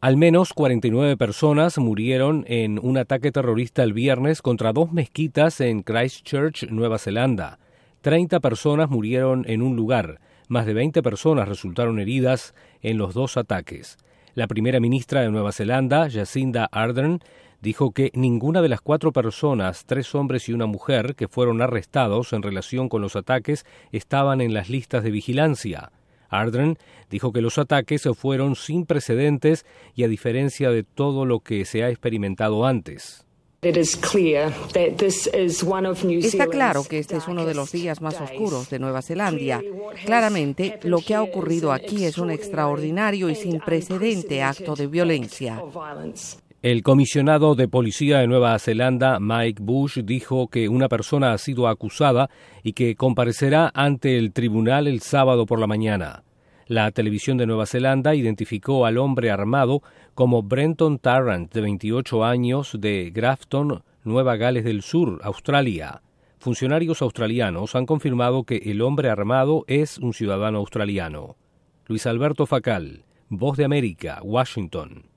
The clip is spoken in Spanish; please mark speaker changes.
Speaker 1: Al menos 49 personas murieron en un ataque terrorista el viernes contra 2 mezquitas en Christchurch, Nueva Zelanda. 30 personas murieron en un lugar. Más de 20 personas resultaron heridas en los 2 ataques. La primera ministra de Nueva Zelanda, Jacinda Ardern, dijo que ninguna de las 4 personas, 3 hombres y una mujer, que fueron arrestados en relación con los ataques, estaban en las listas de vigilancia. Ardern dijo que los ataques fueron sin precedentes y a diferencia de todo lo que se ha experimentado antes.
Speaker 2: Está claro que este es uno de los días más oscuros de Nueva Zelanda. Claramente, lo que ha ocurrido aquí es un extraordinario y sin precedente acto de violencia.
Speaker 1: El comisionado de policía de Nueva Zelanda, Mike Bush, dijo que una persona ha sido acusada y que comparecerá ante el tribunal el sábado por la mañana. La televisión de Nueva Zelanda identificó al hombre armado como Brenton Tarrant, de 28 años, de Grafton, Nueva Gales del Sur, Australia. Funcionarios australianos han confirmado que el hombre armado es un ciudadano australiano. Luis Alberto Facal, Voz de América, Washington.